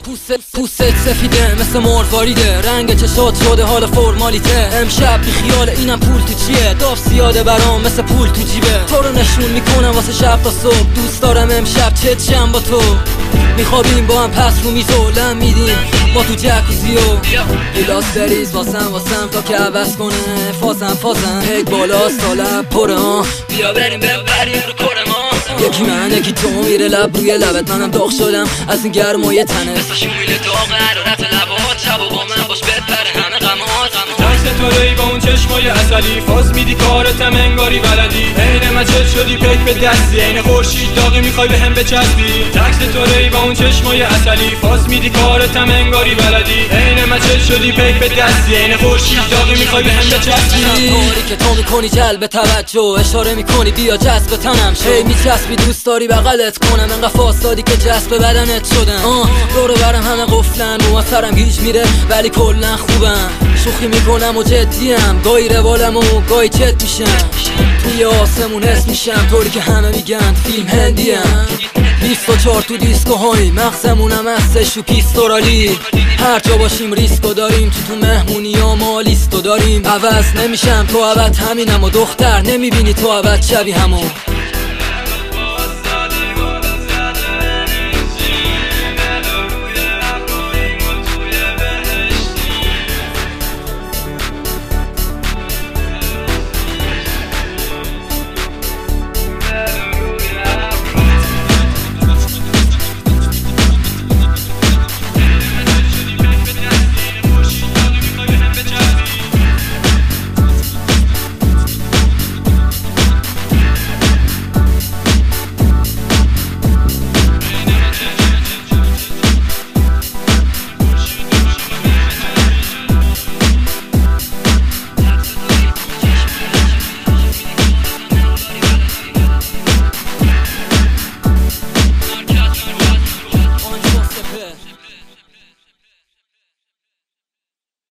پوست سفیده مثل مرواریده، رنگ چشات شده حال فرمالیته. امشب بی خیال اینم پول تو چیه، داف زیاده برام مثل پول تو جیبه. تو رو نشون میکنم واسه شب تا صبح، دوست دارم امشب چت شم با تو. میخوابیم با هم پس رو میزو لم میدیم ما تو جکوزی و گلاس بریز واسم تا که عوض کنه فازم هک بالا سالب پره ها. بیا بریم ببریم رو کره ما، یکی من یکی تو میره لب روی لبت. منم داغ شدم از این گرمای تنه، مثل شومیل داغ حرارت لبات. شب و با من باش بپره همه غمات. عکس تو ری با اون چشمای عسلی، فاز میدی کارتم انگاری بلدی. عین مچل شدی پیک به دستی، عین خورشید داغی میخوای به هم بچسبی. عکس تو ری با اون چشمای عسلی، فاز میدی کارتم انگاری بلدی. عین مچل شدی پیک به دستی، عین خورشید داغی میخوای به هم بچسبی. کاری که تو میکنی جلب توجه، اشاره میکنی بیا جذب تنم شو. میچسبی دوست داری بغلت کنم، انقدر فاسادی که جذب بدنت شدم. دور برم همه قفلن، رو سرم گیج میره ولی کلا خوبم. شوخی میکنم و جدیم، گاهی روالم و گاهی چت میشم. توی آسمون حس میشم طوری که همه میگن فیلم هندیم. 24 تو دیسکوهای مغزمونم هستش و پیستورالی. هر جا باشیم ریسکو داریم، تو مهمونی ها ما لیستو داریم. عوض نمیشم تو عوض همینم و دختر نمیبینی تو عوض شبیه همون.